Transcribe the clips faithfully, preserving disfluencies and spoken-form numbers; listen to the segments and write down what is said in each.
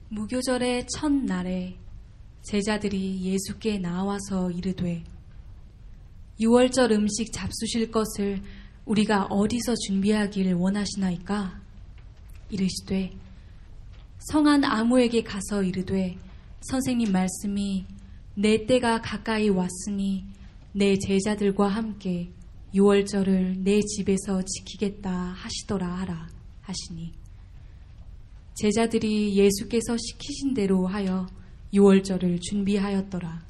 무교절의 첫날에 제자들이 예수께 나와서 이르되 유월절 음식 잡수실 것을 우리가 어디서 준비하길 원하시나이까? 이르시되 성한 아무에게 가서 이르되 선생님 말씀이 내 때가 가까이 왔으니 내 제자들과 함께 유월절을 내 집에서 지키겠다 하시더라 하라 하시니 제자들이 예수께서 시키신 대로 하여 유월절을 준비하였더라.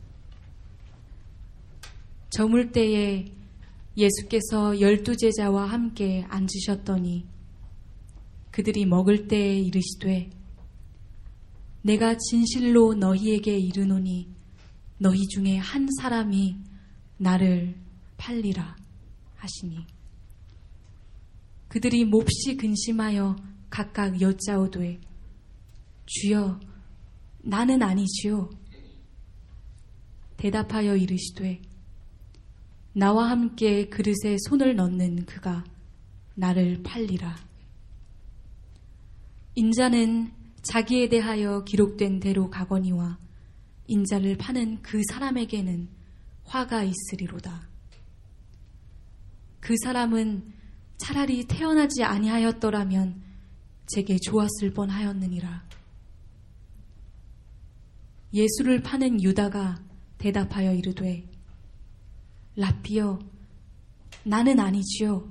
저물 때에 예수께서 열두 제자와 함께 앉으셨더니 그들이 먹을 때에 이르시되 내가 진실로 너희에게 이르노니 너희 중에 한 사람이 나를 팔리라 하시니 그들이 몹시 근심하여 각각 여짜오되 주여 나는 아니지요. 대답하여 이르시되 나와 함께 그릇에 손을 넣는 그가 나를 팔리라. 인자는 자기에 대하여 기록된 대로 가거니와 인자를 파는 그 사람에게는 화가 있으리로다. 그 사람은 차라리 태어나지 아니하였더라면 제게 좋았을 뻔하였느니라. 예수를 파는 유다가 대답하여 이르되 라삐여 나는 아니지요.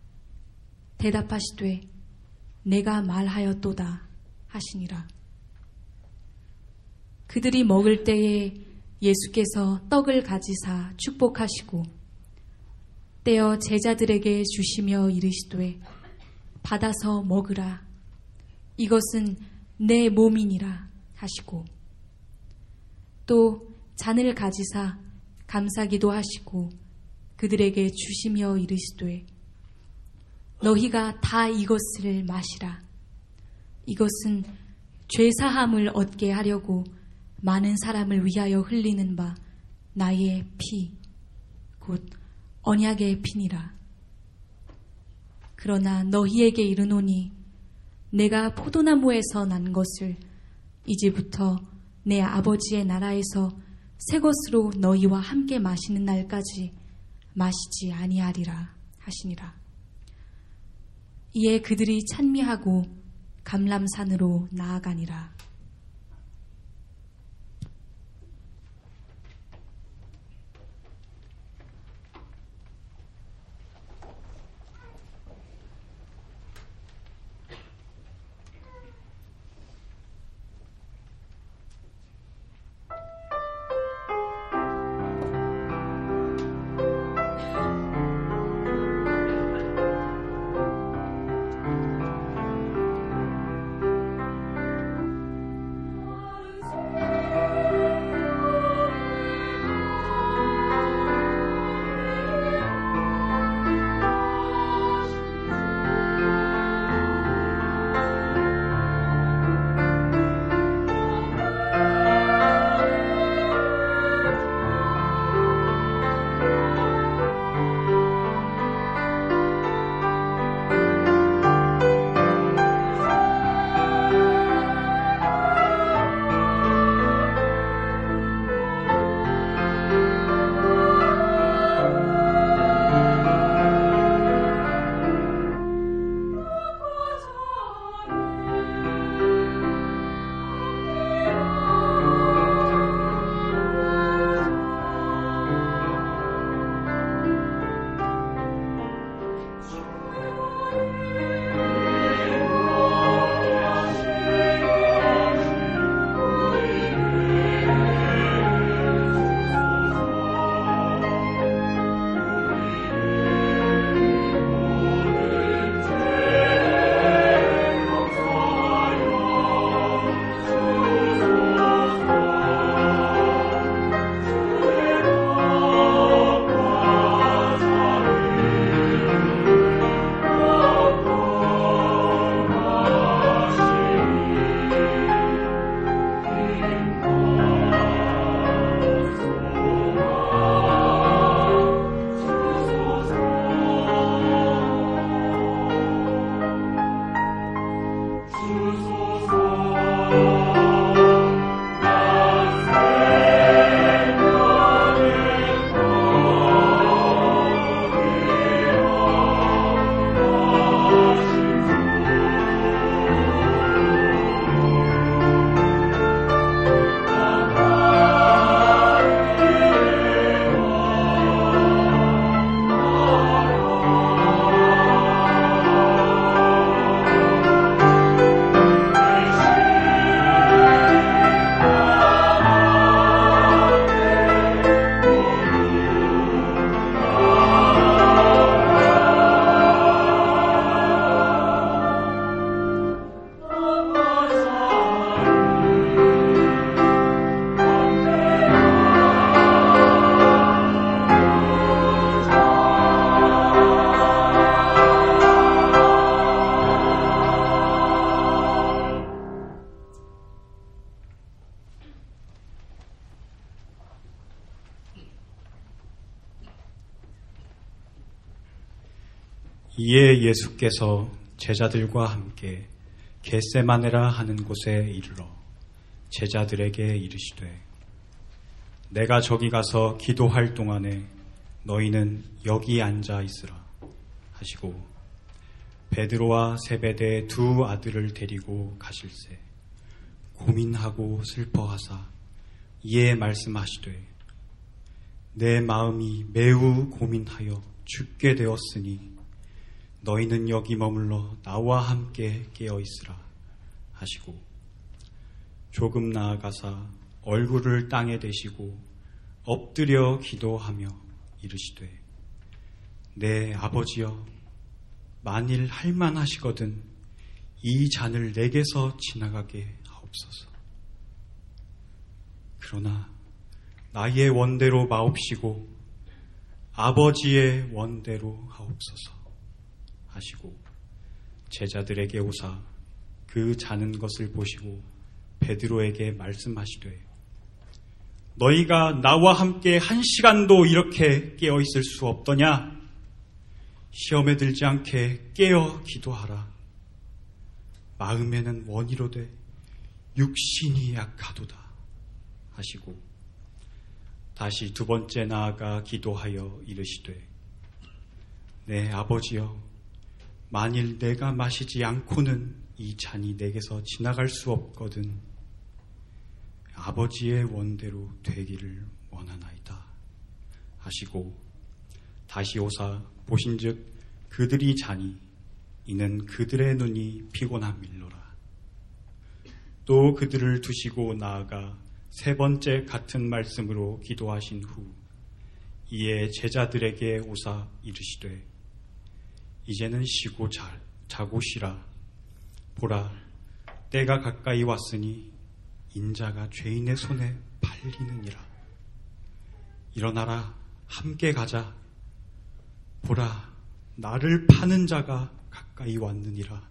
대답하시되 내가 말하였도다 하시니라. 그들이 먹을 때에 예수께서 떡을 가지사 축복하시고 떼어 제자들에게 주시며 이르시되 받아서 먹으라. 이것은 내 몸이니라 하시고 또 잔을 가지사 감사기도 하시고 그들에게 주시며 이르시되 너희가 다 이것을 마시라. 이것은 죄사함을 얻게 하려고 많은 사람을 위하여 흘리는 바 나의 피, 곧 언약의 피니라. 그러나 너희에게 이르노니 내가 포도나무에서 난 것을 이제부터 내 아버지의 나라에서 새 것으로 너희와 함께 마시는 날까지 마시지 아니하리라 하시니라. 이에 그들이 찬미하고 감람산으로 나아가니라. 이에 예수께서 제자들과 함께 겟세마네라 하는 곳에 이르러 제자들에게 이르시되 내가 저기 가서 기도할 동안에 너희는 여기 앉아 있으라 하시고 베드로와 세베대의 두 아들을 데리고 가실새 고민하고 슬퍼하사 이에 말씀하시되 내 마음이 매우 고민하여 죽게 되었으니 너희는 여기 머물러 나와 함께 깨어 있으라 하시고 조금 나아가사 얼굴을 땅에 대시고 엎드려 기도하며 이르시되 내 아버지여 만일 할만하시거든 이 잔을 내게서 지나가게 하옵소서. 그러나 나의 원대로 마옵시고 아버지의 원대로 하옵소서 하시고 제자들에게 오사 그 자는 것을 보시고 베드로에게 말씀하시되 너희가 나와 함께 한 시간도 이렇게 깨어 있을 수 없더냐? 시험에 들지 않게 깨어 기도하라. 마음에는 원이로되 육신이 약하도다 하시고 다시 두 번째 나아가 기도하여 이르시되 내 아버지여 만일 내가 마시지 않고는 이 잔이 내게서 지나갈 수 없거든 아버지의 원대로 되기를 원하나이다 하시고 다시 오사 보신즉 그들이 자니 이는 그들의 눈이 피곤함일로라. 또 그들을 두시고 나아가 세 번째 같은 말씀으로 기도하신 후 이에 제자들에게 오사 이르시되 이제는 쉬고 자, 자고 쉬라. 보라 때가 가까이 왔으니 인자가 죄인의 손에 팔리느니라. 일어나라 함께 가자. 보라 나를 파는 자가 가까이 왔느니라.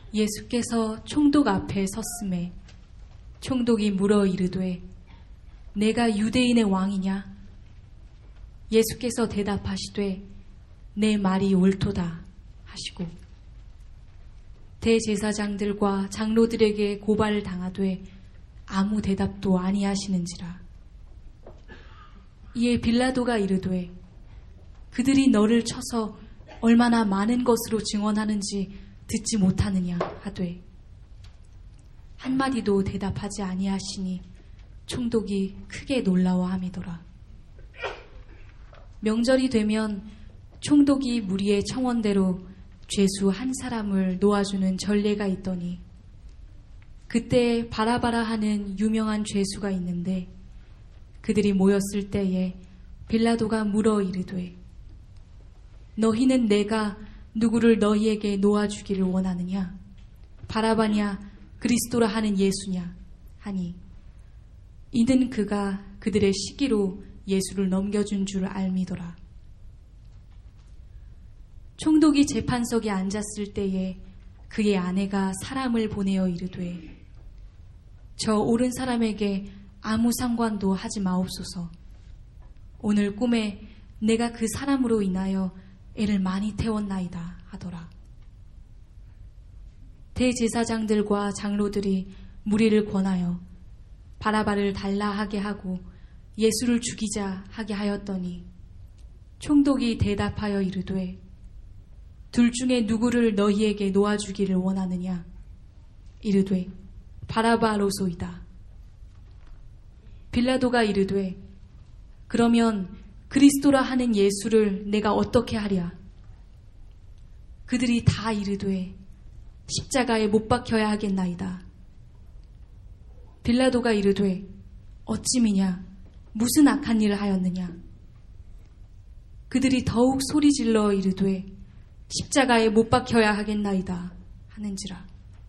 예수께서 총독 앞에 섰음에 총독이 물어 이르되 내가 유대인의 왕이냐? 예수께서 대답하시되 내 말이 옳도다 하시고 대제사장들과 장로들에게 고발을 당하되 아무 대답도 아니하시는지라. 이에 빌라도가 이르되 그들이 너를 쳐서 얼마나 많은 것으로 증언하는지 듣지 못하느냐 하되 한마디도 대답하지 아니하시니 총독이 크게 놀라워함이더라. 명절이 되면 총독이 무리의 청원대로 죄수 한 사람을 놓아주는 전례가 있더니 그때 바라바라 하는 유명한 죄수가 있는데 그들이 모였을 때에 빌라도가 물어 이르되 너희는 내가 누구를 너희에게 놓아주기를 원하느냐? 바라바냐 그리스도라 하는 예수냐? 하니 이는 그가 그들의 시기로 예수를 넘겨준 줄 알미더라. 총독이 재판석에 앉았을 때에 그의 아내가 사람을 보내어 이르되 저 옳은 사람에게 아무 상관도 하지 마옵소서. 오늘 꿈에 내가 그 사람으로 인하여 애를 많이 태웠나이다 하더라. 대제사장들과 장로들이 무리를 권하여 바라바를 달라 하게 하고 예수를 죽이자 하게 하였더니 총독이 대답하여 이르되 둘 중에 누구를 너희에게 놓아주기를 원하느냐? 이르되 바라바로소이다. 빌라도가 이르되 그러면 그리스도라 하는 예수를 내가 어떻게 하랴? 그들이 다 이르되 십자가에 못 박혀야 하겠나이다. 빌라도가 이르되 어찌미냐? 무슨 악한 일을 하였느냐? 그들이 더욱 소리질러 이르되 십자가에 못 박혀야 하겠나이다 하는지라.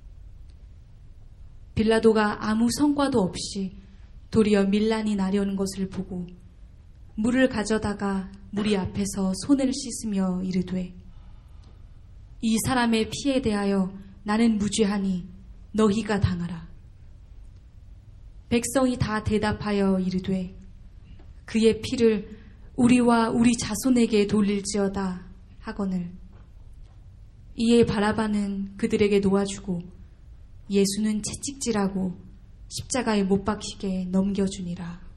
빌라도가 아무 성과도 없이 도리어 밀란이 나려는 것을 보고 물을 가져다가 무리 앞에서 손을 씻으며 이르되 이 사람의 피에 대하여 나는 무죄하니 너희가 당하라. 백성이 다 대답하여 이르되 그의 피를 우리와 우리 자손에게 돌릴지어다 하거늘. 이에 바라바는 그들에게 놓아주고 예수는 채찍질하고 십자가에 못 박히게 넘겨주니라.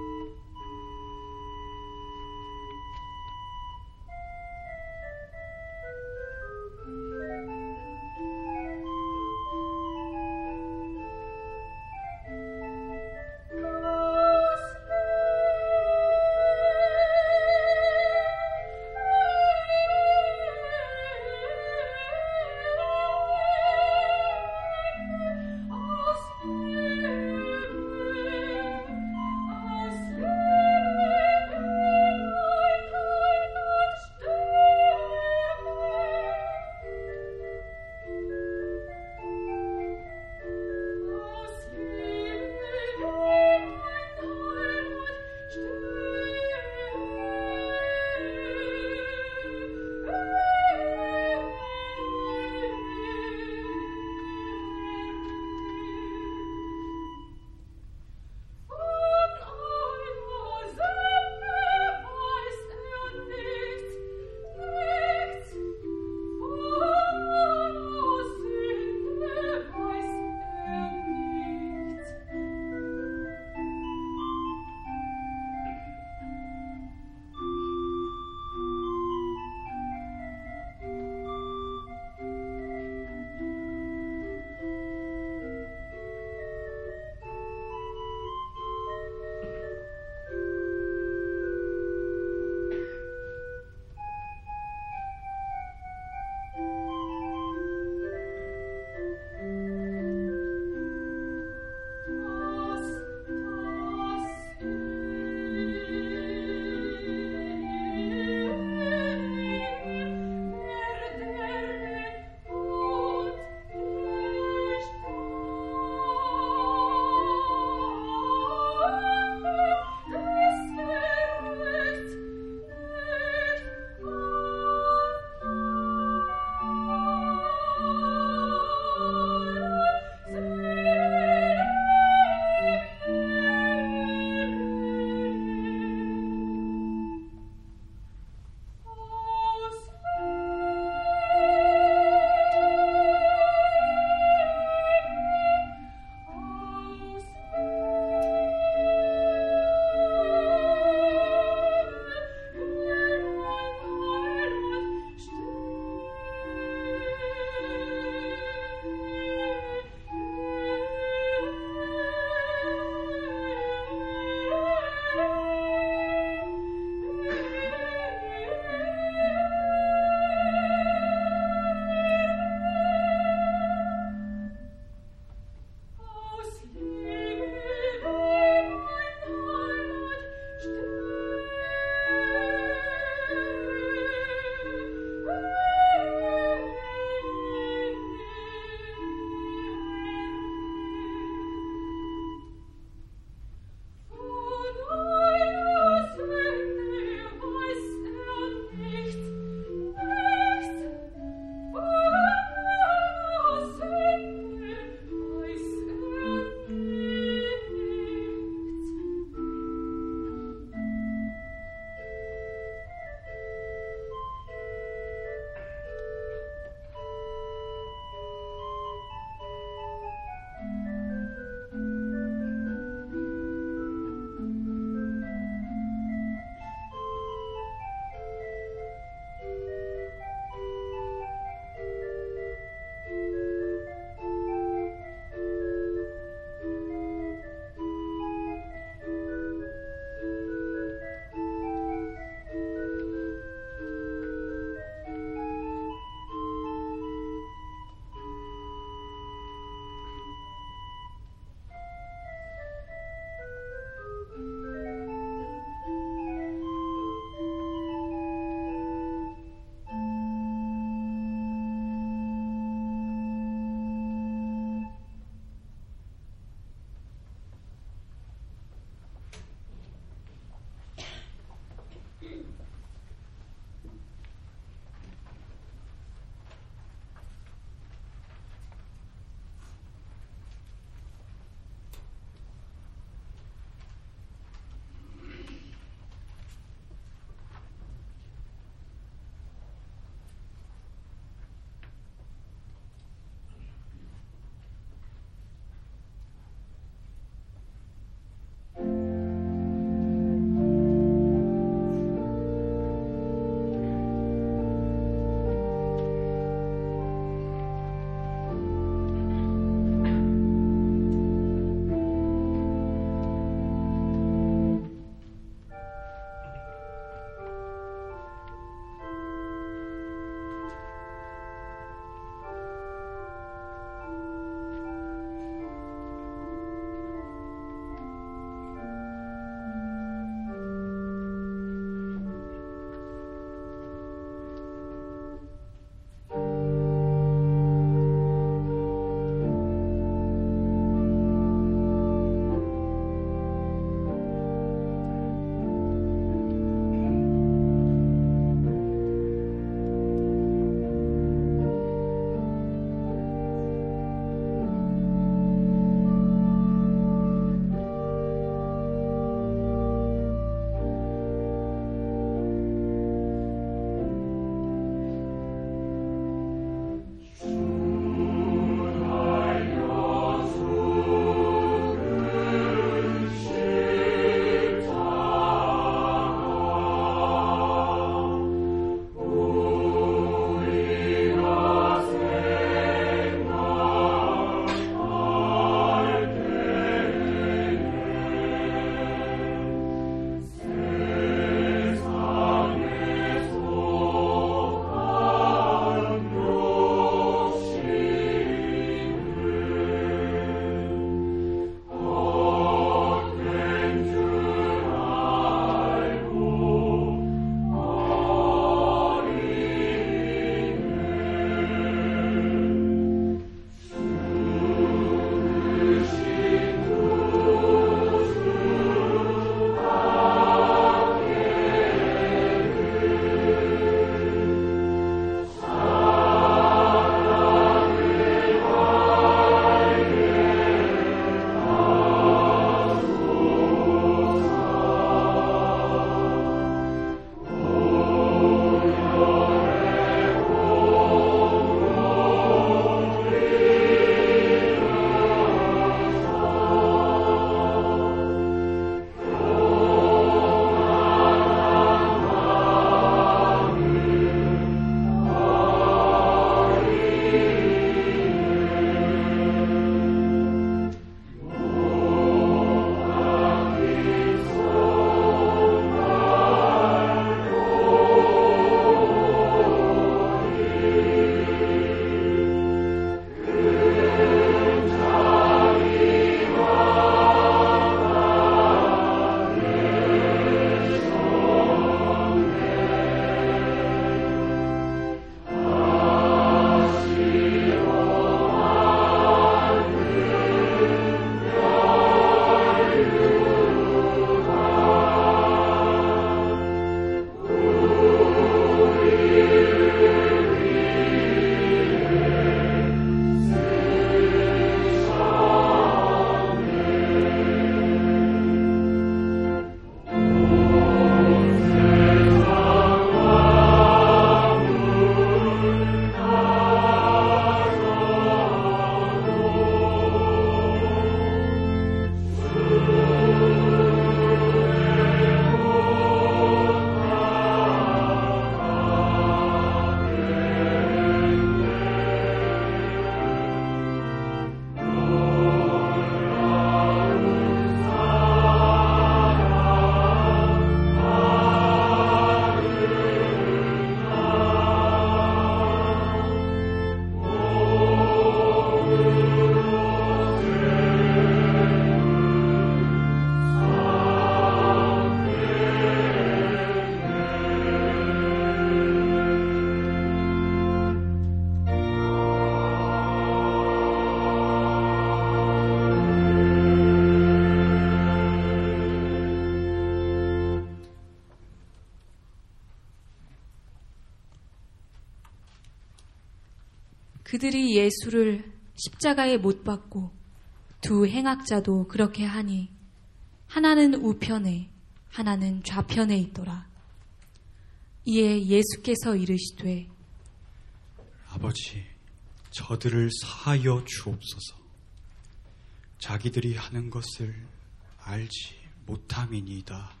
그들이 예수를 십자가에 못 박고 두 행악자도 그렇게 하니 하나는 우편에 하나는 좌편에 있더라. 이에 예수께서 이르시되 아버지, 저들을 사하여 주옵소서. 자기들이 하는 것을 알지 못함이니이다.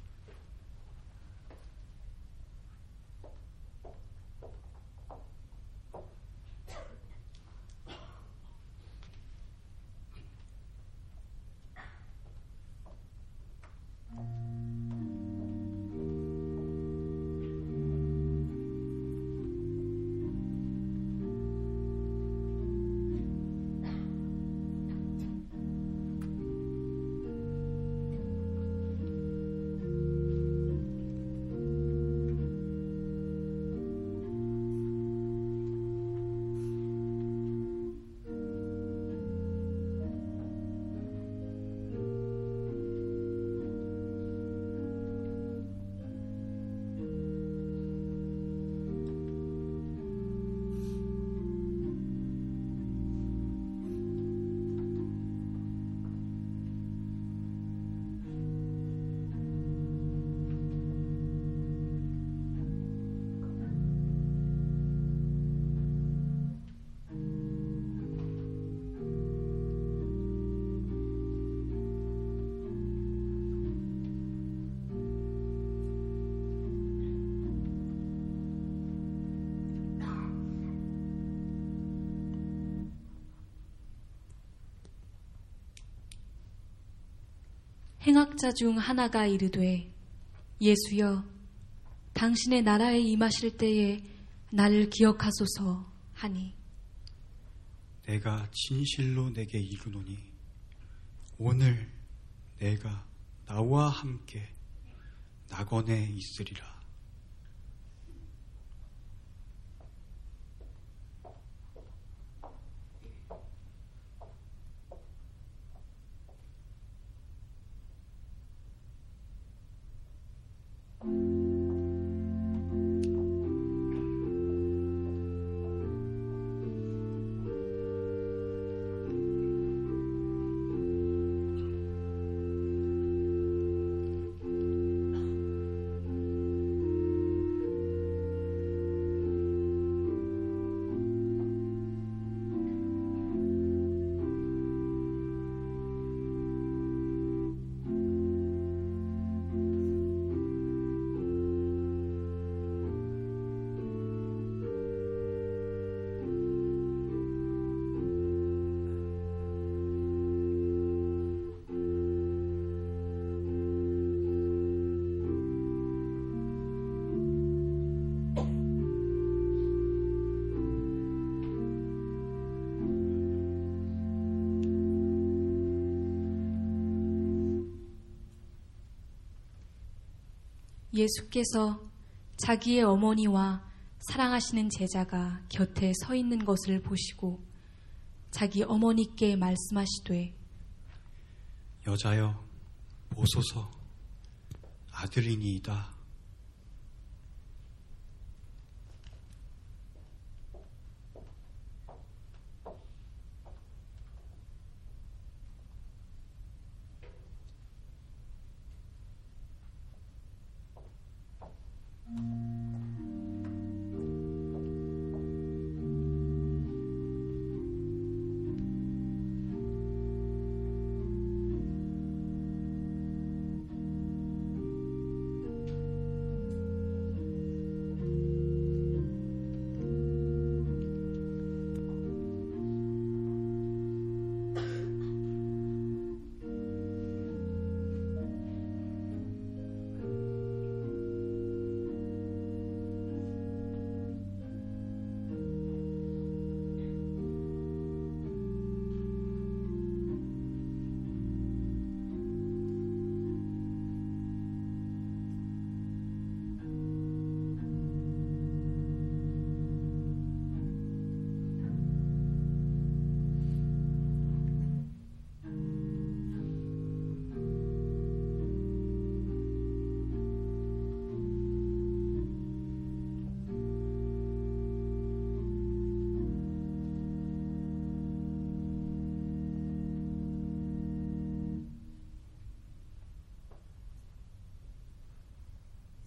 행악자 중 하나가 이르되 예수여 당신의 나라에 임하실 때에 나를 기억하소서 하니 내가 진실로 내게 이르노니 오늘 내가 나와 함께 낙원에 있으리라. 예수께서 자기의 어머니와 사랑하시는 제자가 곁에 서 있는 것을 보시고 자기 어머니께 말씀하시되 여자여 보소서 아들이니이다.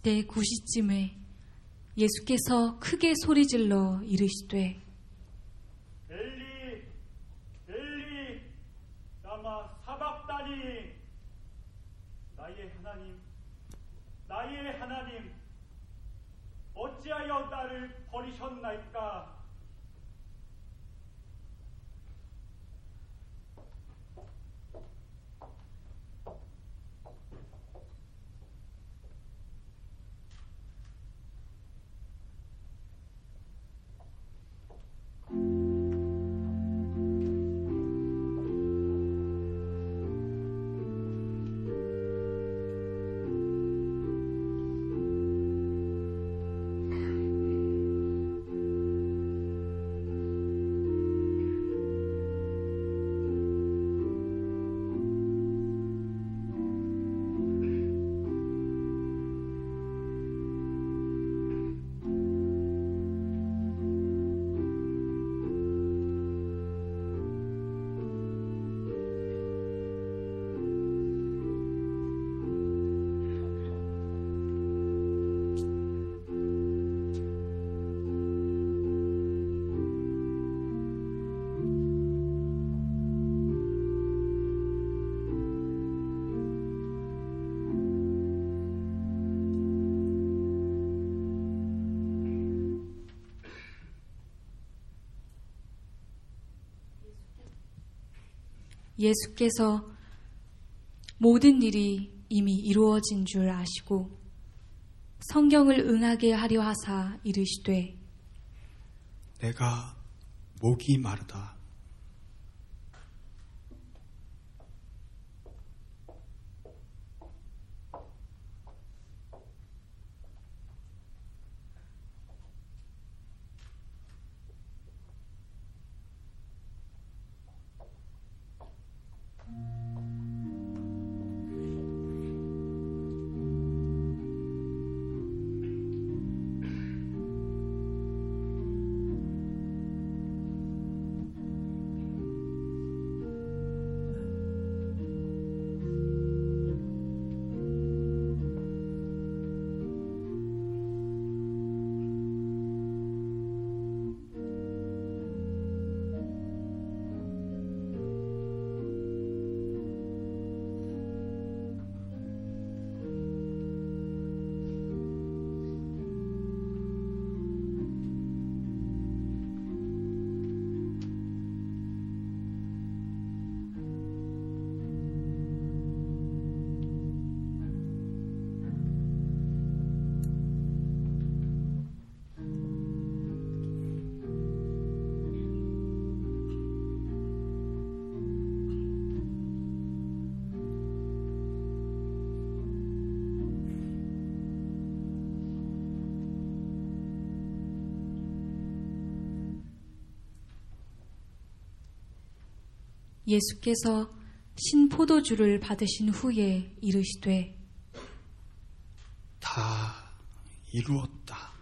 때 구시쯤에 예수께서 크게 소리질러 이르시되 엘리 엘리 라마 사박다니 나의 하나님 나의 하나님 어찌하여 나를 버리셨나이까. 예수께서 모든 일이 이미 이루어진 줄 아시고 성경을 응하게 하려 하사 이르시되 내가 목이 마르다. 예수께서 신포도주를 받으신 후에 이르시되 다 이루었다.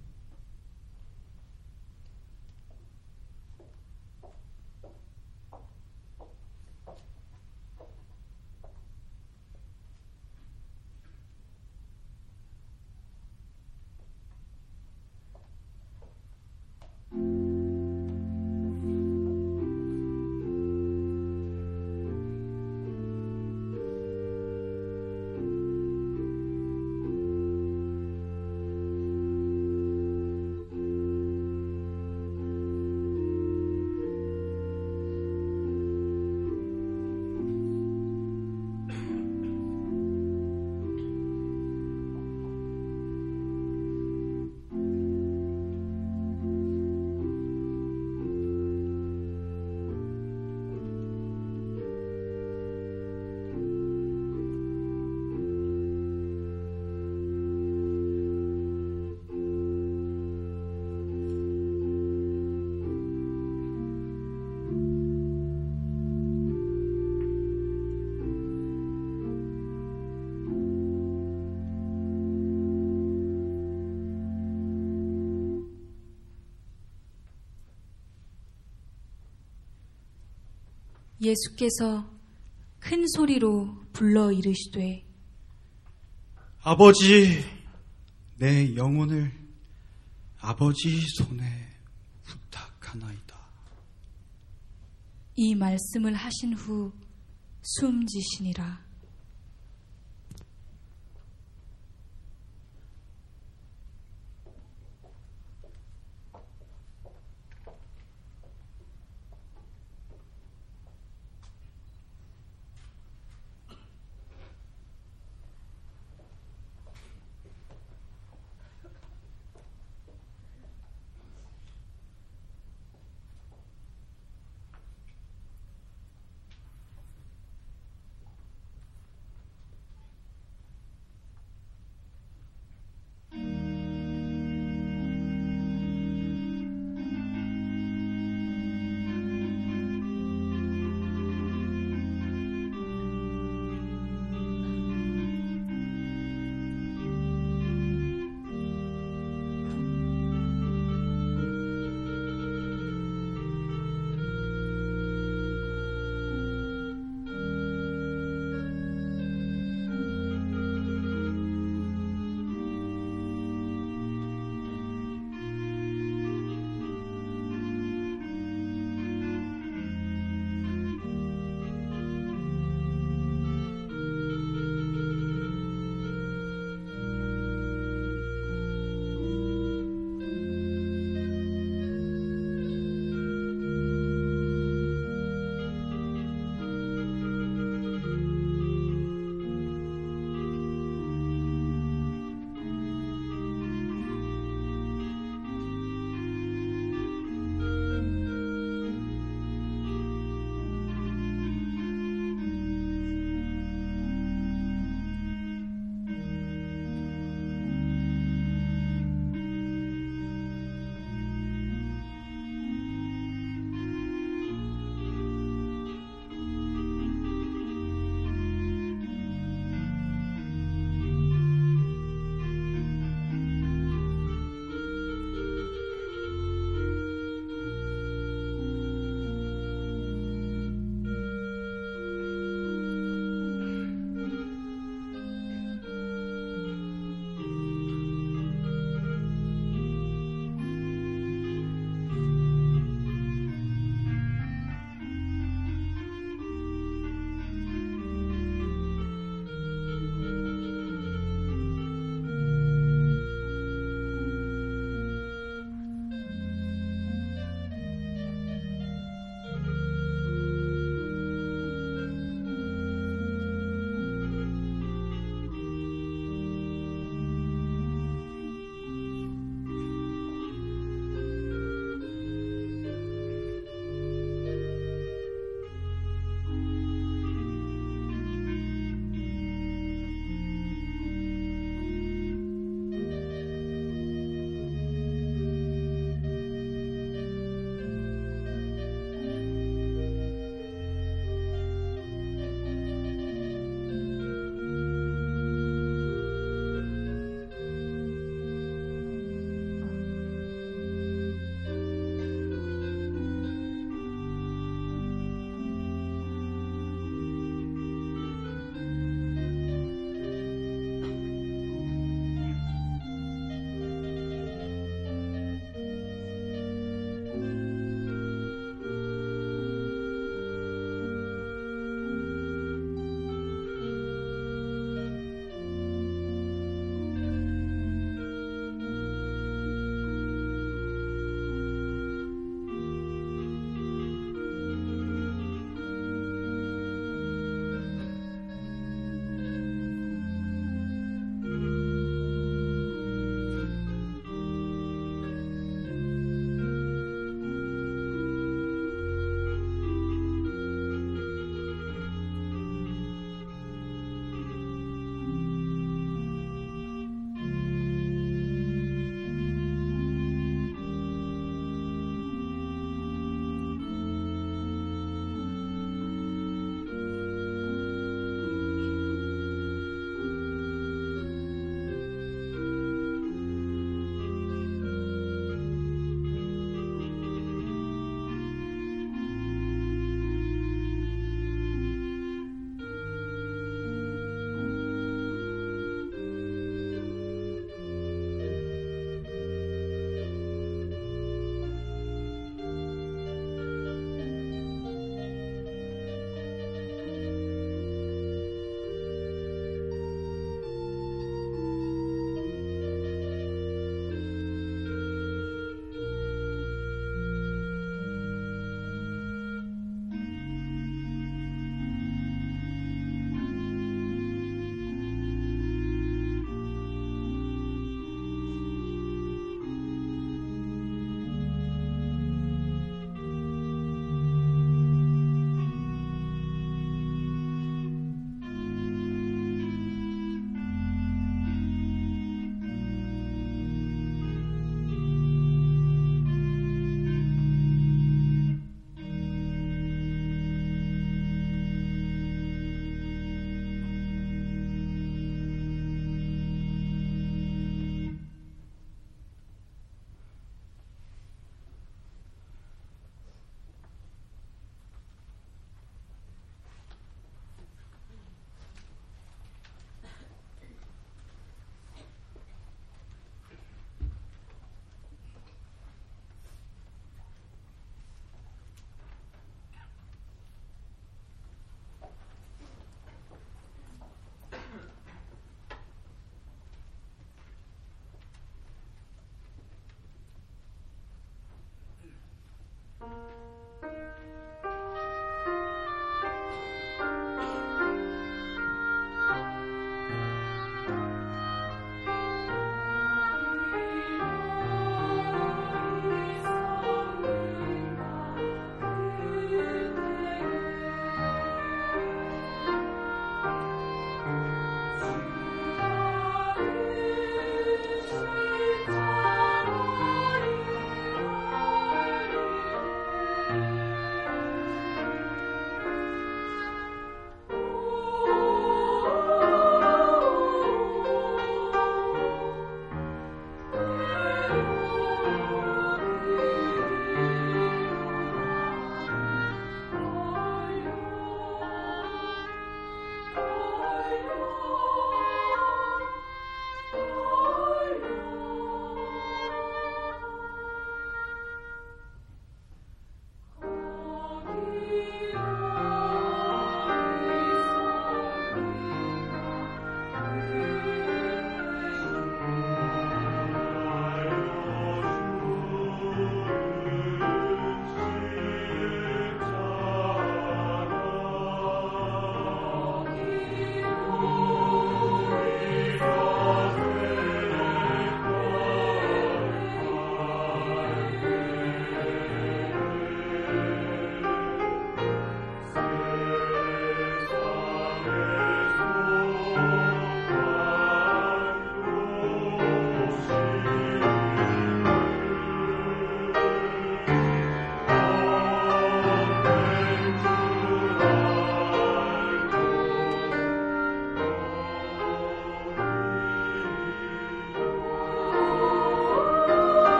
예수께서 큰 소리로 불러 이르시되 아버지, 내 영혼을 아버지 손에 부탁하나이다. 이 말씀을 하신 후 숨지시니라.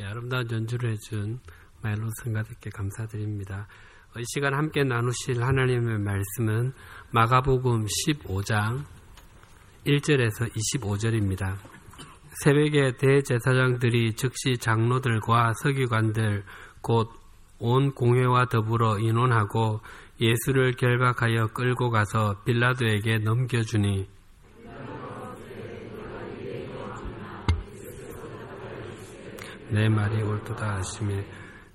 예, 아름다운 연주를 해준 마일로 성가대께 감사드립니다. 이 시간 함께 나누실 하나님의 말씀은 마가복음 십오 장 일 절에서 이십오 절입니다. 새벽에 대제사장들이 즉시 장로들과 서기관들 곧 온 공회와 더불어 의논하고 예수를 결박하여 끌고 가서 빌라도에게 넘겨주니 내 말이 옳도다 하시며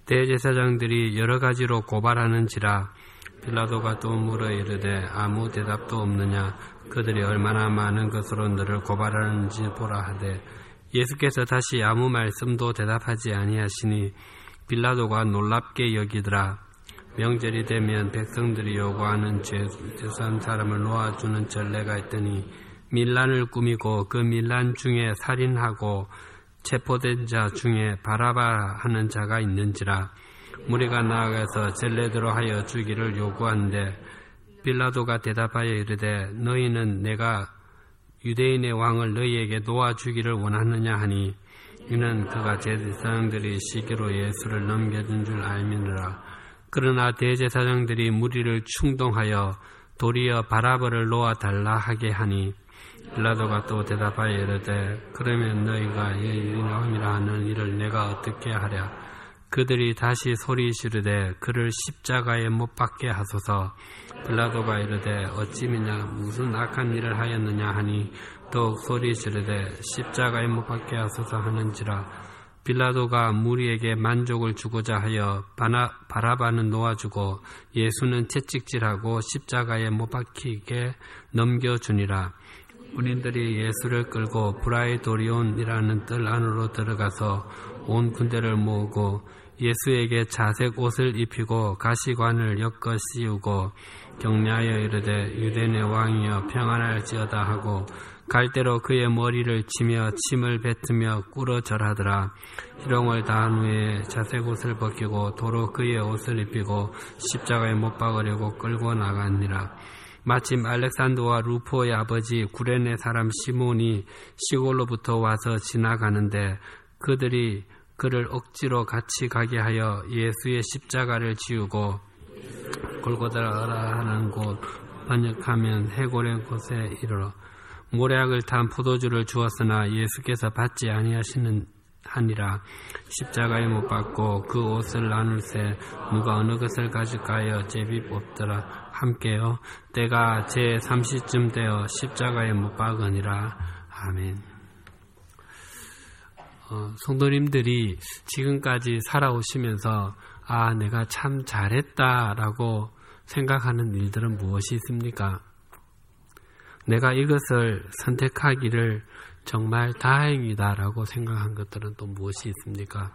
대제사장들이 여러 가지로 고발하는지라 빌라도가 또 물어 이르되 아무 대답도 없느냐 그들이 얼마나 많은 것으로 너를 고발하는지 보라 하되 예수께서 다시 아무 말씀도 대답하지 아니하시니 빌라도가 놀랍게 여기더라. 명절이 되면 백성들이 요구하는 죄수한 사람을 놓아주는 전례가 있더니 밀란을 꾸미고 그 밀란 중에 살인하고 체포된 자 중에 바라바 하는 자가 있는지라. 무리가 나아가서 전례대로 하여 주기를 요구하는데 빌라도가 대답하여 이르되 너희는 내가 유대인의 왕을 너희에게 놓아주기를 원하느냐 하니 이는 그가 제사장들이 시기로 예수를 넘겨준 줄 알미니라. 그러나 대제사장들이 무리를 충동하여 도리어 바라바를 놓아달라 하게 하니 빌라도가 또 대답하여 이르되 그러면 너희가 예수의 왕이라 하는 이를 내가 어떻게 하랴. 그들이 다시 소리 지르되 그를 십자가에 못 박게 하소서. 빌라도가 이르되 어찌미냐 무슨 악한 일을 하였느냐 하니 더욱 소리 지르되 십자가에 못 박게 하소서 하는지라. 빌라도가 무리에게 만족을 주고자 하여 바나, 바라바는 놓아주고 예수는 채찍질하고 십자가에 못 박히게 넘겨주니라. 군인들이 예수를 끌고 브라이도리온이라는 뜰 안으로 들어가서 온 군대를 모으고 예수에게 자색 옷을 입히고 가시관을 엮어 씌우고 격려하여 이르되 유대인의 왕이여 평안할지어다 하고 갈대로 그의 머리를 치며 침을 뱉으며 꿇어 절하더라. 희롱을 다한 후에 자색 옷을 벗기고 도로 그의 옷을 입히고 십자가에 못 박으려고 끌고 나가니라. 마침 알렉산더와 루포의 아버지 구레네 사람 시몬이 시골로부터 와서 지나가는데 그들이 그를 억지로 같이 가게 하여 예수의 십자가를 지우고 골고다라 하는 곳 번역하면 해골의 곳에 이르러 모략을 탄 포도주를 주었으나 예수께서 받지 아니하시는 하니라. 십자가에 못 박고 그 옷을 나눌새 누가 어느 것을 가질까하여 제비 뽑더라. 함께요 때가 제삼 시쯤 되어 십자가에 못 박으니라. 아멘. 어, 성도님들이 지금까지 살아오시면서 아 내가 참 잘했다라고 생각하는 일들은 무엇이 있습니까? 내가 이것을 선택하기를 정말 다행이다라고 생각한 것들은 또 무엇이 있습니까?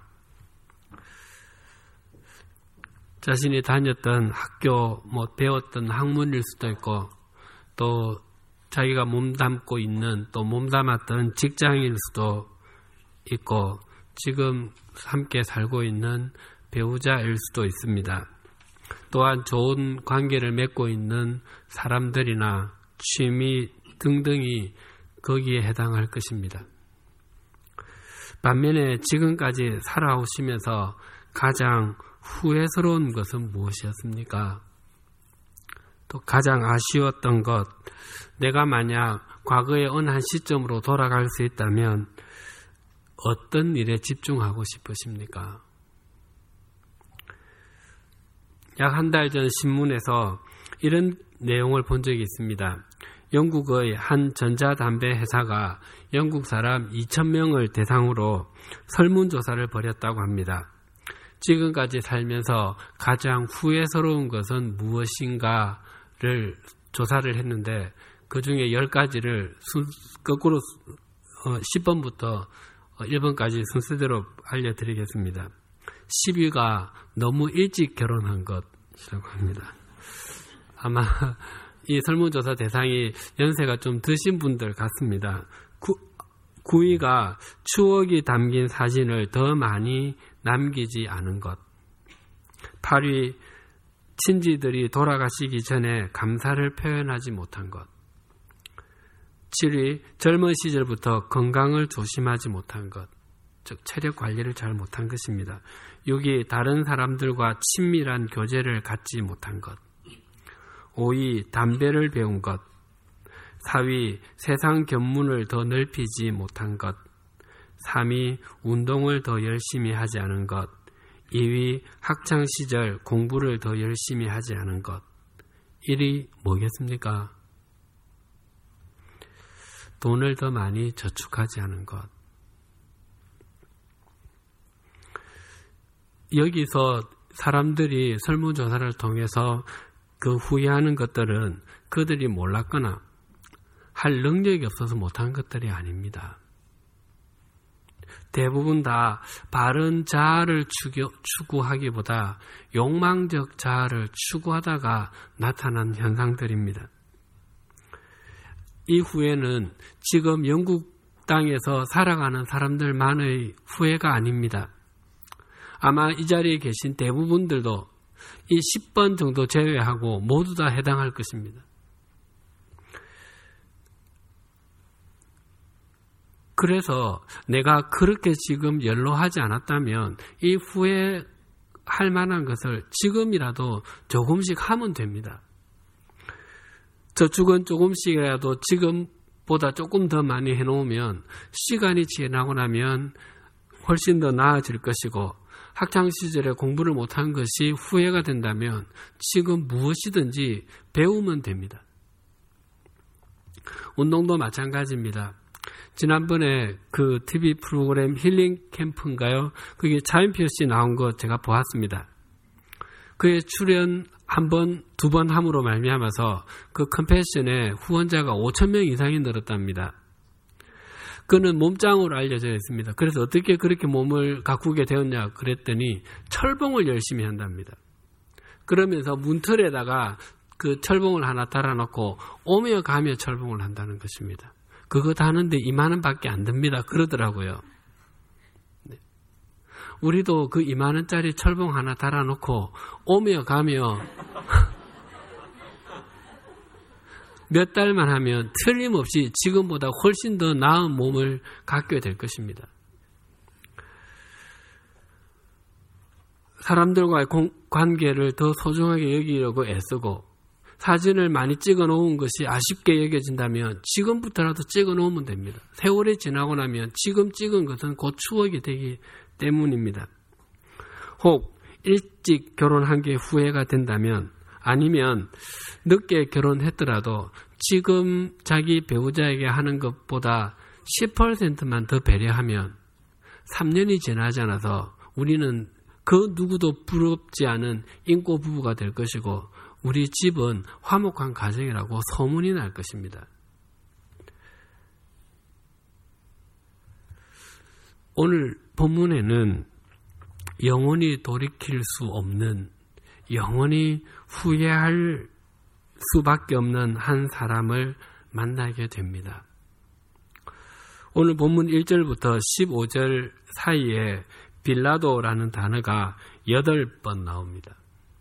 자신이 다녔던 학교, 뭐 배웠던 학문일 수도 있고 또 자기가 몸담고 있는 또 몸담았던 직장일 수도 있고 지금 함께 살고 있는 배우자일 수도 있습니다. 또한 좋은 관계를 맺고 있는 사람들이나 취미 등등이 거기에 해당할 것입니다. 반면에 지금까지 살아오시면서 가장 후회스러운 것은 무엇이었습니까? 또 가장 아쉬웠던 것, 내가 만약 과거의 어느 한 시점으로 돌아갈 수 있다면 어떤 일에 집중하고 싶으십니까? 약 한 달 전 신문에서 이런 내용을 본 적이 있습니다. 영국의 한 전자담배 회사가 영국 사람 이천 명을 대상으로 설문조사를 벌였다고 합니다. 지금까지 살면서 가장 후회스러운 것은 무엇인가를 조사를 했는데 그 중에 열 가지를 순, 거꾸로 십 번부터 일 번까지 순서대로 알려드리겠습니다. 십 위가 너무 일찍 결혼한 것이라고 합니다. 아마 이 설문조사 대상이 연세가 좀 드신 분들 같습니다. 구 위가 추억이 담긴 사진을 더 많이 남기지 않은 것. 팔 위 친지들이 돌아가시기 전에 감사를 표현하지 못한 것. 칠 위 젊은 시절부터 건강을 조심하지 못한 것. 즉 체력 관리를 잘 못한 것입니다. 여기 다른 사람들과 친밀한 교제를 갖지 못한 것, 오이 담배를 배운 것, 사위 세상 견문을 더 넓히지 못한 것, 삼이 운동을 더 열심히 하지 않은 것, 이위 학창시절 공부를 더 열심히 하지 않은 것, 일이 뭐겠습니까? 돈을 더 많이 저축하지 않은 것. 여기서 사람들이 설문조사를 통해서 그 후회하는 것들은 그들이 몰랐거나 할 능력이 없어서 못한 것들이 아닙니다. 대부분 다 바른 자아를 추구하기보다 욕망적 자아를 추구하다가 나타난 현상들입니다. 이 후회는 지금 영국 땅에서 살아가는 사람들만의 후회가 아닙니다. 아마 이 자리에 계신 대부분들도 이 십 번 정도 제외하고 모두 다 해당할 것입니다. 그래서 내가 그렇게 지금 연로하지 않았다면 이 후회할 만한 것을 지금이라도 조금씩 하면 됩니다. 저축은 조금씩이라도 지금보다 조금 더 많이 해놓으면 시간이 지나고 나면 훨씬 더 나아질 것이고, 학창시절에 공부를 못한 것이 후회가 된다면 지금 무엇이든지 배우면 됩니다. 운동도 마찬가지입니다. 지난번에 그 티비 프로그램 힐링 캠프인가요? 그게 차인표 씨 나온 거 제가 보았습니다. 그의 출연 한 번, 두 번 함으로 말미암아서 그 컴패션에 후원자가 오천 명 이상이 늘었답니다. 그는 몸짱으로 알려져 있습니다. 그래서 어떻게 그렇게 몸을 가꾸게 되었냐 그랬더니 철봉을 열심히 한답니다. 그러면서 문틀에다가 그 철봉을 하나 달아놓고 오며 가며 철봉을 한다는 것입니다. 그거 다 하는데 이만 원밖에 안 듭니다. 그러더라고요. 네. 우리도 그 이만 원짜리 철봉 하나 달아놓고 오며 가며 몇 달만 하면 틀림없이 지금보다 훨씬 더 나은 몸을 갖게 될 것입니다. 사람들과의 공, 관계를 더 소중하게 여기려고 애쓰고 사진을 많이 찍어 놓은 것이 아쉽게 여겨진다면 지금부터라도 찍어 놓으면 됩니다. 세월이 지나고 나면 지금 찍은 것은 곧 추억이 되기 때문입니다. 혹 일찍 결혼한 게 후회가 된다면, 아니면 늦게 결혼했더라도 지금 자기 배우자에게 하는 것보다 십 퍼센트만 더 배려하면 삼 년이 지나지 않아서 우리는 그 누구도 부럽지 않은 인꼬 부부가 될 것이고, 우리 집은 화목한 가정이라고 소문이 날 것입니다. 오늘 본문에는 영원히 돌이킬 수 없는, 영원히 후회할 수밖에 없는 한 사람을 만나게 됩니다. 오늘 본문 일 절부터 십오 절 사이에 빌라도라는 단어가 여덟 번 나옵니다.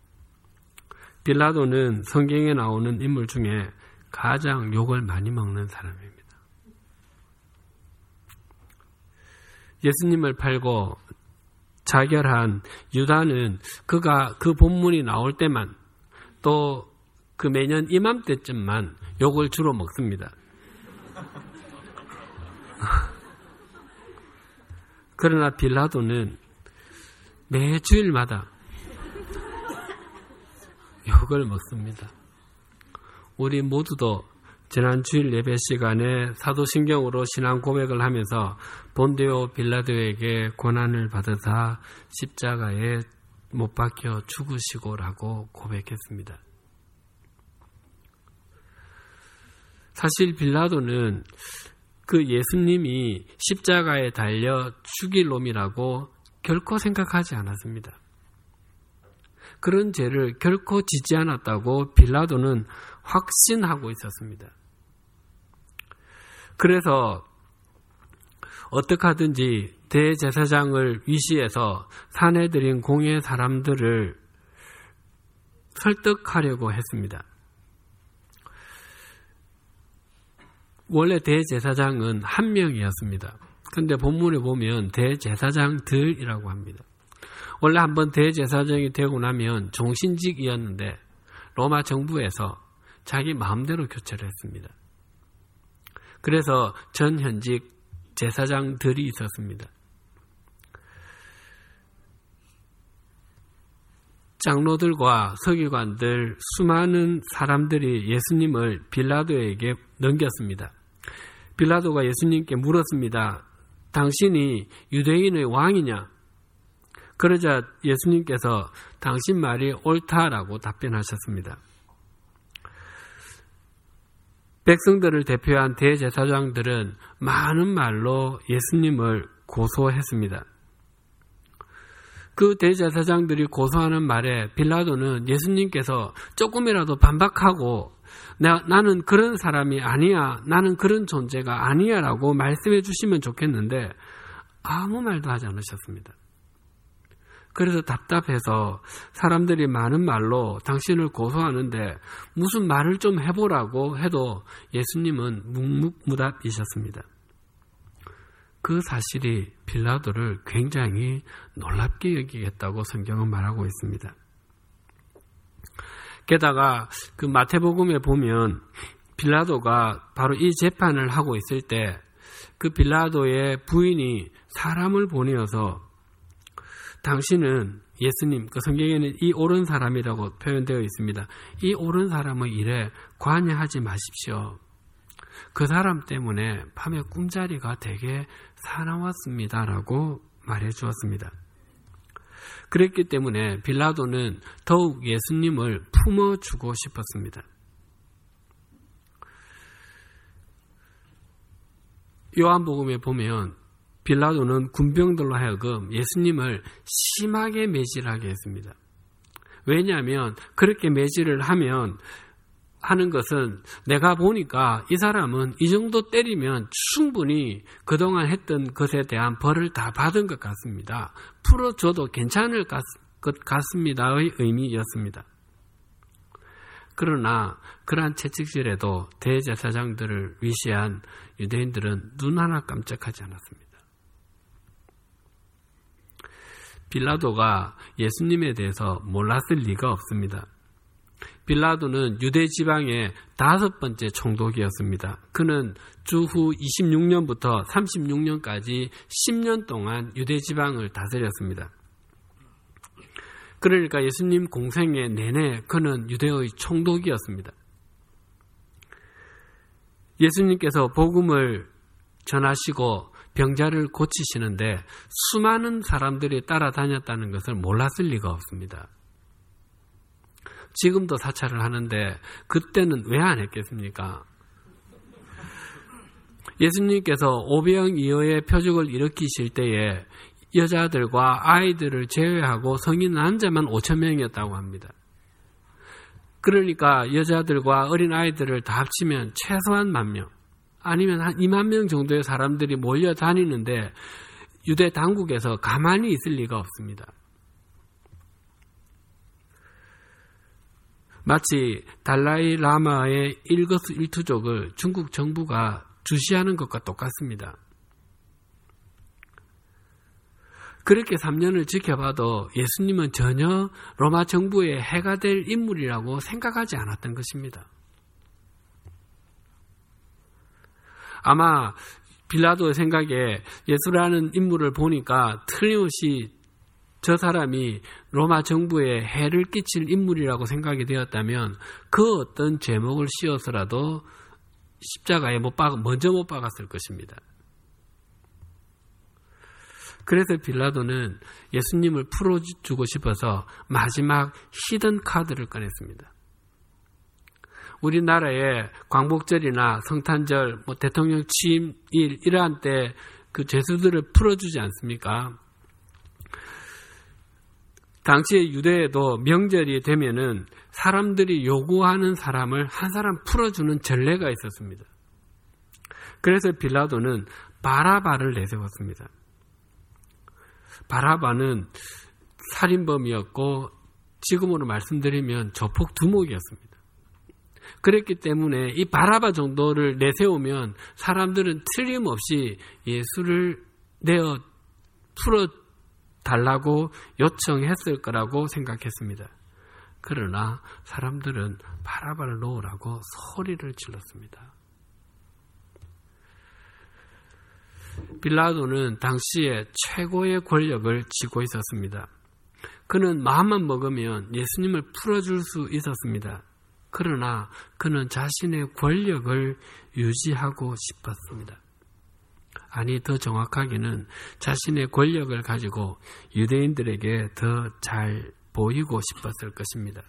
빌라도는 성경에 나오는 인물 중에 가장 욕을 많이 먹는 사람입니다. 예수님을 팔고 자결한 유다는 그가 그 본문이 나올 때만, 또 그 매년 이맘때쯤만 욕을 주로 먹습니다. 그러나 빌라도는 매 주일마다 욕을 먹습니다. 우리 모두도 지난 주일 예배 시간에 사도신경으로 신앙 고백을 하면서 본데오 빌라도에게 고난을 받으사 십자가에 못 박혀 죽으시고라고 고백했습니다. 사실 빌라도는 그 예수님이 십자가에 달려 죽일 놈이라고 결코 생각하지 않았습니다. 그런 죄를 결코 짓지 않았다고 빌라도는 확신하고 있었습니다. 그래서 어떻게 하든지 대제사장을 위시해서 사내들인 공회 사람들을 설득하려고 했습니다. 원래 대제사장은 한 명이었습니다. 근데 본문에 보면 대제사장들이라고 합니다. 원래 한번 대제사장이 되고 나면 종신직이었는데 로마 정부에서 자기 마음대로 교체를 했습니다. 그래서 전현직 제사장들이 있었습니다. 장로들과 서기관들, 수많은 사람들이 예수님을 빌라도에게 넘겼습니다. 빌라도가 예수님께 물었습니다. 당신이 유대인의 왕이냐? 그러자 예수님께서 당신 말이 옳다라고 답변하셨습니다. 백성들을 대표한 대제사장들은 많은 말로 예수님을 고소했습니다. 그 대제사장들이 고소하는 말에 빌라도는 예수님께서 조금이라도 반박하고 나, 나는 그런 사람이 아니야, 나는 그런 존재가 아니야 라고 말씀해 주시면 좋겠는데 아무 말도 하지 않으셨습니다. 그래서 답답해서 사람들이 많은 말로 당신을 고소하는데 무슨 말을 좀 해보라고 해도 예수님은 묵묵무답이셨습니다. 그 사실이 빌라도를 굉장히 놀랍게 여기겠다고 성경은 말하고 있습니다. 게다가 그 마태복음에 보면 빌라도가 바로 이 재판을 하고 있을 때 그 빌라도의 부인이 사람을 보내어서 당신은 예수님, 그 성경에는 이 옳은 사람이라고 표현되어 있습니다. 이 옳은 사람의 일에 관여하지 마십시오. 그 사람 때문에 밤에 꿈자리가 되게 사나웠습니다라고 말해 주었습니다. 그랬기 때문에 빌라도는 더욱 예수님을 품어주고 싶었습니다. 요한복음에 보면 빌라도는 군병들로 하여금 예수님을 심하게 매질하게 했습니다. 왜냐하면 그렇게 매질을 하면 하는 것은 내가 보니까 이 사람은 이 정도 때리면 충분히 그동안 했던 것에 대한 벌을 다 받은 것 같습니다. 풀어줘도 괜찮을 것 같습니다의 의미였습니다. 그러나 그러한 채찍질에도 대제사장들을 위시한 유대인들은 눈 하나 깜짝하지 않았습니다. 빌라도가 예수님에 대해서 몰랐을 리가 없습니다. 빌라도는 유대 지방의 다섯 번째 총독이었습니다. 그는 주후 이십육 년부터 삼십육 년까지 십 년 동안 유대 지방을 다스렸습니다. 그러니까 예수님 공생애 내내 그는 유대의 총독이었습니다. 예수님께서 복음을 전하시고 병자를 고치시는데 수많은 사람들이 따라다녔다는 것을 몰랐을 리가 없습니다. 지금도 사찰을 하는데 그때는 왜 안 했겠습니까? 예수님께서 오병이어의 표적을 일으키실 때에 여자들과 아이들을 제외하고 성인 남자만 오천 명이었다고 합니다. 그러니까 여자들과 어린 아이들을 다 합치면 최소한 만 명, 아니면 한 이만 명 정도의 사람들이 몰려다니는데 유대 당국에서 가만히 있을 리가 없습니다. 마치 달라이 라마의 일거수일투족을 중국 정부가 주시하는 것과 똑같습니다. 그렇게 삼 년을 지켜봐도 예수님은 전혀 로마 정부의 해가 될 인물이라고 생각하지 않았던 것입니다. 아마 빌라도의 생각에 예수라는 인물을 보니까 틀림없이 저 사람이 로마 정부에 해를 끼칠 인물이라고 생각이 되었다면 그 어떤 제목을 씌워서라도 십자가에 못 박, 먼저 못 박았을 것입니다. 그래서 빌라도는 예수님을 풀어주고 싶어서 마지막 히든 카드를 꺼냈습니다. 우리나라의 광복절이나 성탄절, 뭐 대통령 취임일 이러한 때 그 죄수들을 풀어주지 않습니까? 당시에 유대에도 명절이 되면은 사람들이 요구하는 사람을 한 사람 풀어주는 전례가 있었습니다. 그래서 빌라도는 바라바를 내세웠습니다. 바라바는 살인범이었고 지금으로 말씀드리면 조폭 두목이었습니다. 그랬기 때문에 이 바라바 정도를 내세우면 사람들은 틀림없이 예수를 내어 풀어달라고 요청했을 거라고 생각했습니다. 그러나 사람들은 바라바를 놓으라고 소리를 질렀습니다. 빌라도는 당시에 최고의 권력을 쥐고 있었습니다. 그는 마음만 먹으면 예수님을 풀어줄 수 있었습니다. 그러나 그는 자신의 권력을 유지하고 싶었습니다. 아니, 더 정확하게는 자신의 권력을 가지고 유대인들에게 더 잘 보이고 싶었을 것입니다.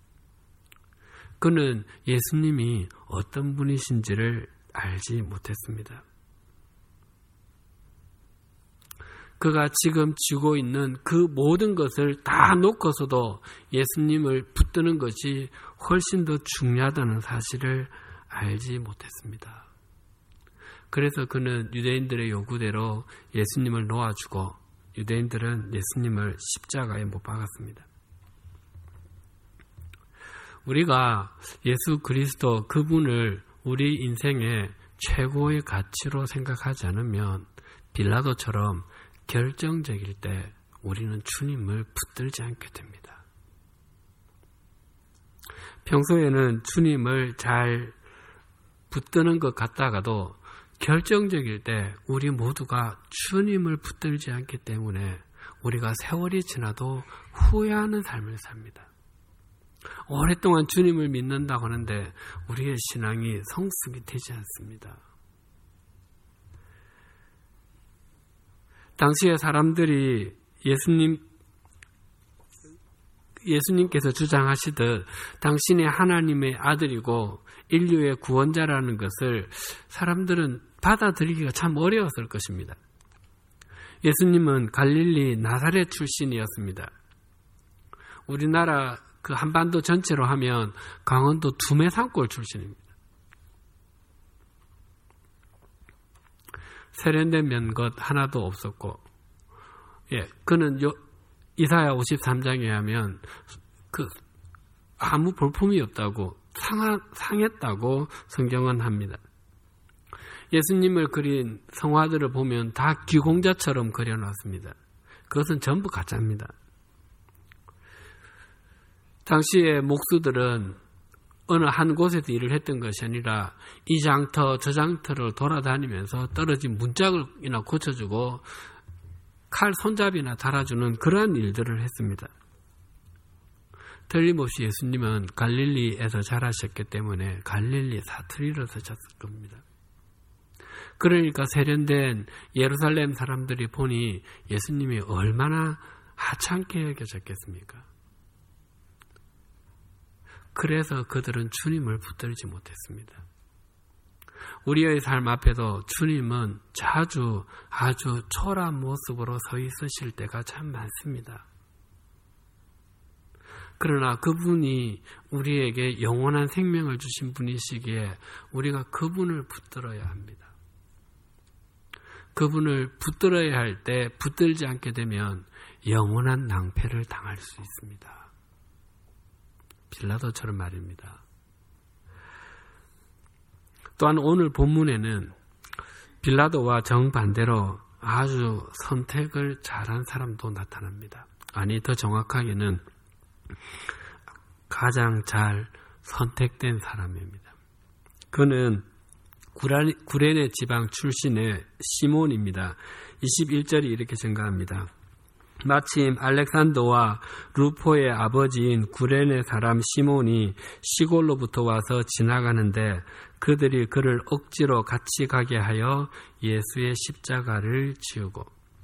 그는 예수님이 어떤 분이신지를 알지 못했습니다. 그가 지금 쥐고 있는 그 모든 것을 다 놓고서도 예수님을 붙드는 것이 훨씬 더 중요하다는 사실을 알지 못했습니다. 그래서 그는 유대인들의 요구대로 예수님을 놓아주고 유대인들은 예수님을 십자가에 못 박았습니다. 우리가 예수 그리스도 그분을 우리 인생의 최고의 가치로 생각하지 않으면 빌라도처럼 결정적일 때 우리는 주님을 붙들지 않게 됩니다. 평소에는 주님을 잘 붙드는 것 같다가도 결정적일 때 우리 모두가 주님을 붙들지 않기 때문에 우리가 세월이 지나도 후회하는 삶을 삽니다. 오랫동안 주님을 믿는다고 하는데 우리의 신앙이 성숙이 되지 않습니다. 당시에 사람들이 예수님, 예수님께서 주장하시듯 당신이 하나님의 아들이고 인류의 구원자라는 것을 사람들은 받아들이기가 참 어려웠을 것입니다. 예수님은 갈릴리 나사렛 출신이었습니다. 우리나라 그 한반도 전체로 하면 강원도 두메산골 출신입니다. 세련된 면 것 하나도 없었고, 예, 그는 요, 이사야 오십삼 장에 하면 그 아무 볼품이 없다고 상하, 상했다고 성경은 합니다. 예수님을 그린 성화들을 보면 다 귀공자처럼 그려놨습니다. 그것은 전부 가짜입니다. 당시의 목수들은 어느 한 곳에서 일을 했던 것이 아니라 이 장터 저 장터를 돌아다니면서 떨어진 문짝이나 고쳐주고 칼 손잡이나 달아주는 그러한 일들을 했습니다. 틀림없이 예수님은 갈릴리에서 자라셨기 때문에 갈릴리 사투리로 쓰셨을 겁니다. 그러니까 세련된 예루살렘 사람들이 보니 예수님이 얼마나 하찮게 여겨졌겠습니까? 그래서 그들은 주님을 붙들지 못했습니다. 우리의 삶 앞에도 주님은 자주 아주 초라한 모습으로 서 있으실 때가 참 많습니다. 그러나 그분이 우리에게 영원한 생명을 주신 분이시기에 우리가 그분을 붙들어야 합니다. 그분을 붙들어야 할 때 붙들지 않게 되면 영원한 낭패를 당할 수 있습니다. 빌라도처럼 말입니다. 또한 오늘 본문에는 빌라도와 정반대로 아주 선택을 잘한 사람도 나타납니다. 아니, 더 정확하게는 가장 잘 선택된 사람입니다. 그는 구레네 지방 출신의 시몬입니다. 이십일 절이 이렇게 증가합니다. 마침 알렉산더와 루포의 아버지인 구레네 사람 시몬이 시골로부터 와서 지나가는데 그들이 그를 억지로 같이 가게 하여 예수의 십자가를 지우고,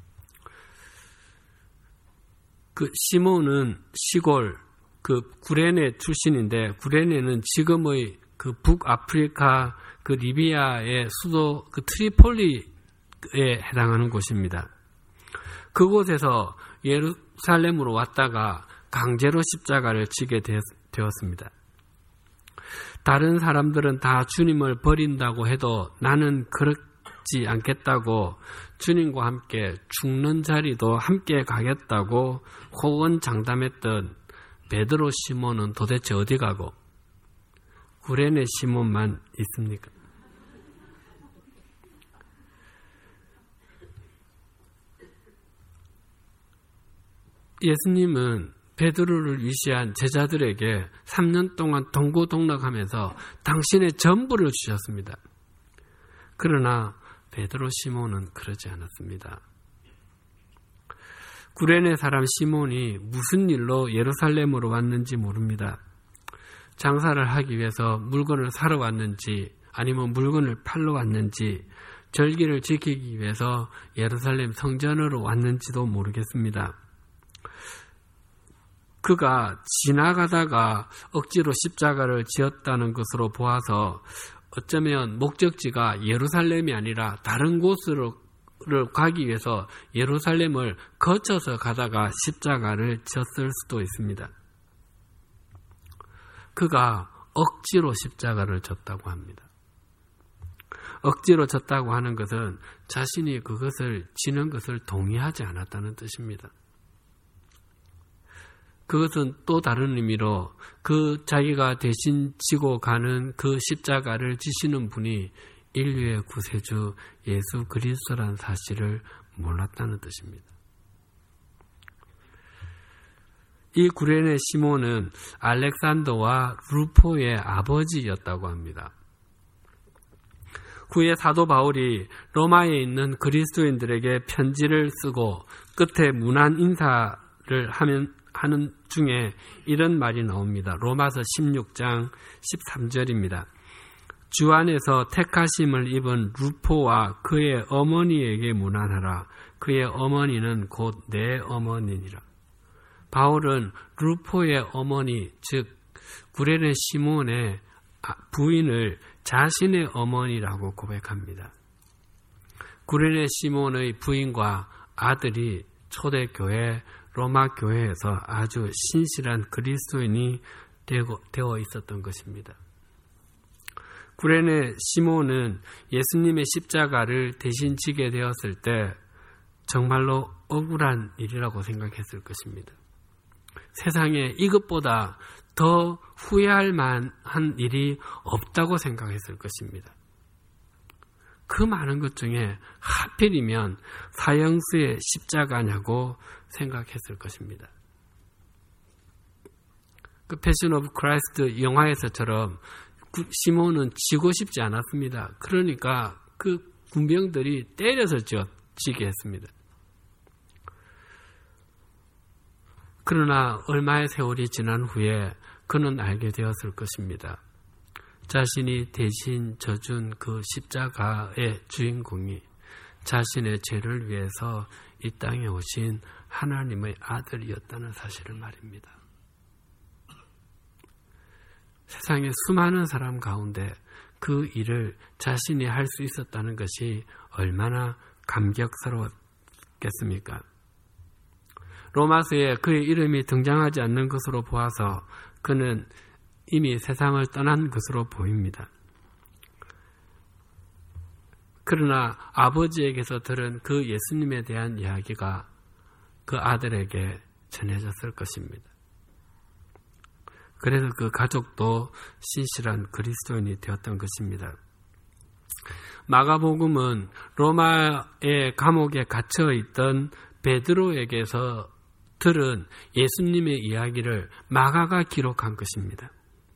그 시몬은 시골 그 구레네 출신인데 구레네는 지금의 그 북아프리카 그 리비아의 수도 그 트리폴리에 해당하는 곳입니다. 그곳에서 예루살렘으로 왔다가 강제로 십자가를 지게 되었습니다. 다른 사람들은 다 주님을 버린다고 해도 나는 그렇지 않겠다고 주님과 함께 죽는 자리도 함께 가겠다고 호언장담했던 베드로 시몬은 도대체 어디 가고 구레네 시몬만 있습니까? 예수님은 베드로를 위시한 제자들에게 삼 년 동안 동고동락하면서 당신의 전부를 주셨습니다. 그러나 베드로 시몬은 그러지 않았습니다. 구레네 사람 시몬이 무슨 일로 예루살렘으로 왔는지 모릅니다. 장사를 하기 위해서 물건을 사러 왔는지 아니면 물건을 팔러 왔는지 절기를 지키기 위해서 예루살렘 성전으로 왔는지도 모르겠습니다. 그가 지나가다가 억지로 십자가를 지었다는 것으로 보아서 어쩌면 목적지가 예루살렘이 아니라 다른 곳으로 가기 위해서 예루살렘을 거쳐서 가다가 십자가를 지었을 수도 있습니다. 그가 억지로 십자가를 졌다고 합니다. 억지로 졌다고 하는 것은 자신이 그것을 지는 것을 동의하지 않았다는 뜻입니다. 그것은 또 다른 의미로 그 자기가 대신 지고 가는 그 십자가를 지시는 분이 인류의 구세주 예수 그리스도라는 사실을 몰랐다는 뜻입니다. 이 구레네 시몬은 알렉산더와 루포의 아버지였다고 합니다. 후에 사도 바울이 로마에 있는 그리스도인들에게 편지를 쓰고 끝에 문안 인사를 하면 하는 중에 이런 말이 나옵니다. 로마서 십육 장 십삼 절입니다. 주 안에서 택하심을 입은 루포와 그의 어머니에게 문안하라. 그의 어머니는 곧 내 어머니니라. 바울은 루포의 어머니, 즉 구레네 시몬의 부인을 자신의 어머니라고 고백합니다. 구레네 시몬의 부인과 아들이 초대교회 로마 교회에서 아주 신실한 그리스도인이 되어 있었던 것입니다. 구레네 시몬은 예수님의 십자가를 대신 지게 되었을 때 정말로 억울한 일이라고 생각했을 것입니다. 세상에 이것보다 더 후회할 만한 일이 없다고 생각했을 것입니다. 그 많은 것 중에 하필이면 사형수의 십자가냐고 생각했을 것입니다. 그 패션 오브 크라이스트 영화에서처럼 시몬은 지고 싶지 않았습니다. 그러니까 그 군병들이 때려서 지게 했습니다. 그러나 얼마의 세월이 지난 후에 그는 알게 되었을 것입니다. 자신이 대신 져준 그 십자가의 주인공이 자신의 죄를 위해서 이 땅에 오신 하나님의 아들이었다는 사실을 말입니다. 세상에 수많은 사람 가운데 그 일을 자신이 할 수 있었다는 것이 얼마나 감격스러웠겠습니까? 로마서에 그의 이름이 등장하지 않는 것으로 보아서 그는 이미 세상을 떠난 것으로 보입니다. 그러나 아버지에게서 들은 그 예수님에 대한 이야기가 그 아들에게 전해졌을 것입니다. 그래서 그 가족도 신실한 그리스도인이 되었던 것입니다. 마가복음은 로마의 감옥에 갇혀 있던 베드로에게서 들은 예수님의 이야기를 마가가 기록한 것입니다.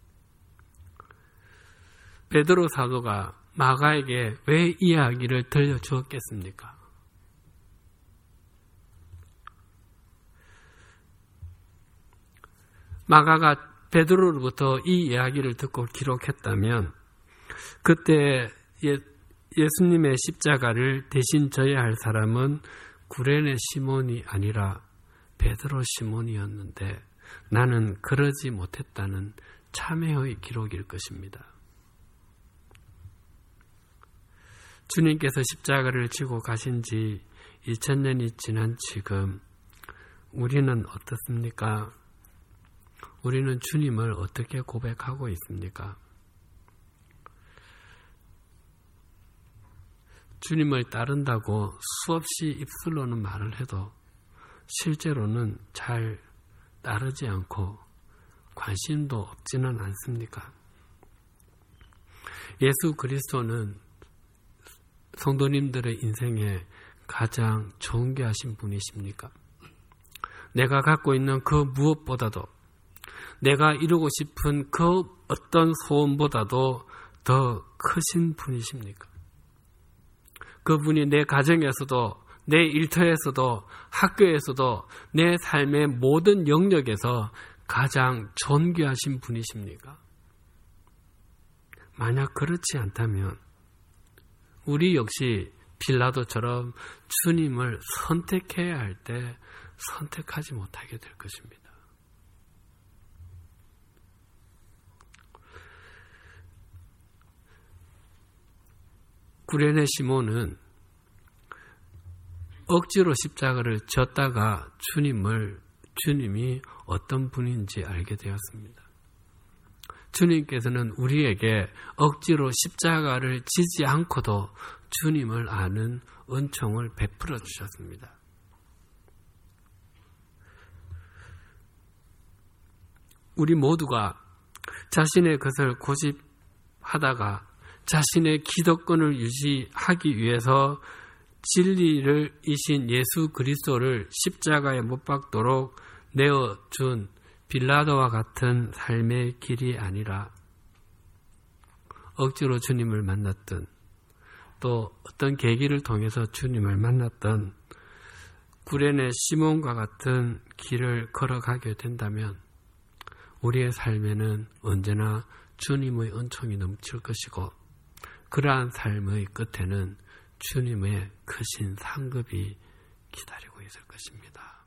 베드로 사도가 마가에게 왜 이야기를 들려주었겠습니까? 마가가 베드로로부터 이 이야기를 듣고 기록했다면 그때 예, 예수님의 십자가를 대신 져야 할 사람은 구레네 시몬이 아니라 베드로 시몬이었는데 나는 그러지 못했다는 참회의 기록일 것입니다. 주님께서 십자가를 지고 가신 지 이천 년이 지난 지금 우리는 어떻습니까? 우리는 주님을 어떻게 고백하고 있습니까? 주님을 따른다고 수없이 입술로는 말을 해도 실제로는 잘 따르지 않고 관심도 없지는 않습니까? 예수 그리스도는 성도님들의 인생에 가장 존귀하신 분이십니까? 내가 갖고 있는 그 무엇보다도, 내가 이루고 싶은 그 어떤 소원보다도 더 크신 분이십니까? 그분이 내 가정에서도, 내 일터에서도, 학교에서도, 내 삶의 모든 영역에서 가장 존귀하신 분이십니까? 만약 그렇지 않다면 우리 역시 빌라도처럼 주님을 선택해야 할 때 선택하지 못하게 될 것입니다. 구레네 시몬은 억지로 십자가를 졌다가 주님을, 주님이 어떤 분인지 알게 되었습니다. 주님께서는 우리에게 억지로 십자가를 지지 않고도 주님을 아는 은총을 베풀어 주셨습니다. 우리 모두가 자신의 것을 고집하다가 자신의 기득권을 유지하기 위해서 진리를 이신 예수 그리스도를 십자가에 못 박도록 내어준 빌라도와 같은 삶의 길이 아니라 억지로 주님을 만났던, 또 어떤 계기를 통해서 주님을 만났던 구레네 시몬과 같은 길을 걸어가게 된다면 우리의 삶에는 언제나 주님의 은총이 넘칠 것이고, 그러한 삶의 끝에는 주님의 크신 상급이 기다리고 있을 것입니다.